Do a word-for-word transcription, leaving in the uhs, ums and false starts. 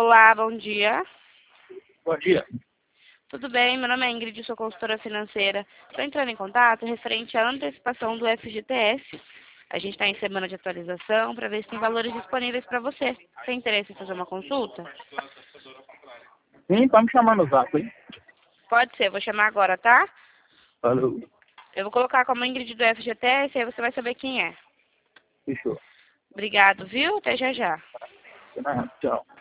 Olá, bom dia. Bom dia. Tudo bem? Meu nome é Ingrid, sou consultora financeira. Estou entrando em contato referente à antecipação do F G T S. A gente está em semana de atualização para ver se tem valores disponíveis para você. Tem interesse em fazer uma consulta? Sim, pode me chamar no zap, hein? Pode ser, vou chamar agora, tá? Falou. Eu vou colocar como Ingrid do F G T S e aí você vai saber quem é. Fechou. Obrigado, viu? Até já já. Ah, tchau.